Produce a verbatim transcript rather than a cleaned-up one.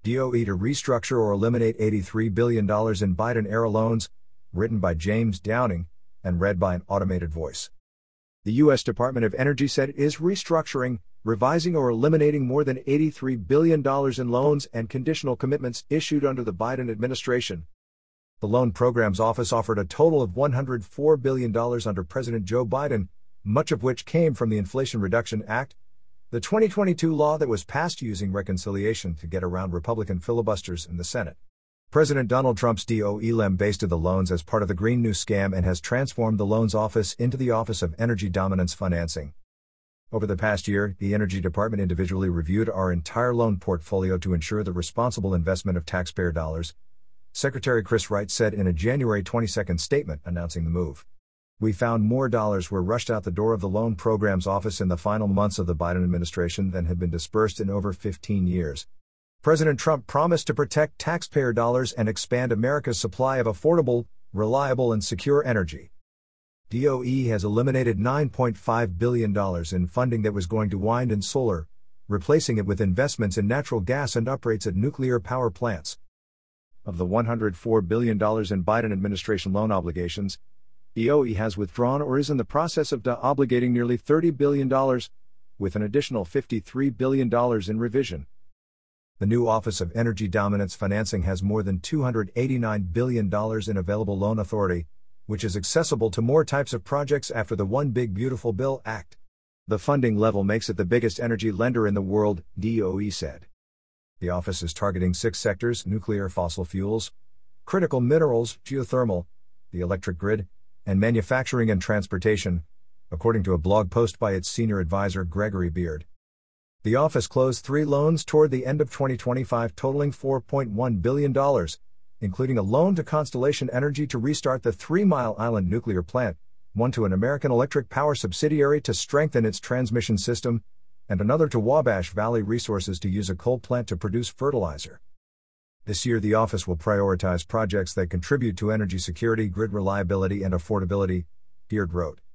D O E to restructure or eliminate eighty-three billion dollars in Biden-era loans, written by James Downing, and read by an automated voice. The U S Department of Energy said it is restructuring, revising or eliminating more than eighty-three billion dollars in loans and conditional commitments issued under the Biden administration. The Loan Programs Office offered a total of one hundred four billion dollars under President Joe Biden, much of which came from the Inflation Reduction Act, the twenty twenty-two law that was passed using reconciliation to get around Republican filibusters in the Senate. President Donald Trump's D O E lambasted the loans as part of the Green New Scam and has transformed the Loans Office into the Office of Energy Dominance Financing. Over the past year, the Energy Department individually reviewed our entire loan portfolio to ensure the responsible investment of taxpayer dollars, Secretary Chris Wright said in a January twenty-second statement announcing the move. We found more dollars were rushed out the door of the Loan Programs Office in the final months of the Biden administration than had been dispersed in over fifteen years. President Trump promised to protect taxpayer dollars and expand America's supply of affordable, reliable and secure energy. D O E has eliminated nine point five billion dollars in funding that was going to wind in solar, replacing it with investments in natural gas and uprates at nuclear power plants. Of the one hundred four billion dollars in Biden administration loan obligations, D O E has withdrawn or is in the process of de-obligating nearly thirty billion dollars, with an additional fifty-three billion dollars in revision. The new Office of Energy Dominance Financing has more than two hundred eighty-nine billion dollars in available loan authority, which is accessible to more types of projects after the One Big Beautiful Bill Act. The funding level makes it the biggest energy lender in the world, D O E said. The office is targeting six sectors: nuclear, fossil fuels, critical minerals, geothermal, the electric grid, and manufacturing and transportation, according to a blog post by its senior advisor Gregory Beard. The office closed three loans toward the end of twenty twenty-five totaling four point one billion dollars, including a loan to Constellation Energy to restart the Three Mile Island nuclear plant, one to an American Electric Power subsidiary to strengthen its transmission system, and another to Wabash Valley Resources to use a coal plant to produce fertilizer. This year the office will prioritize projects that contribute to energy security, grid reliability and affordability, Beard wrote.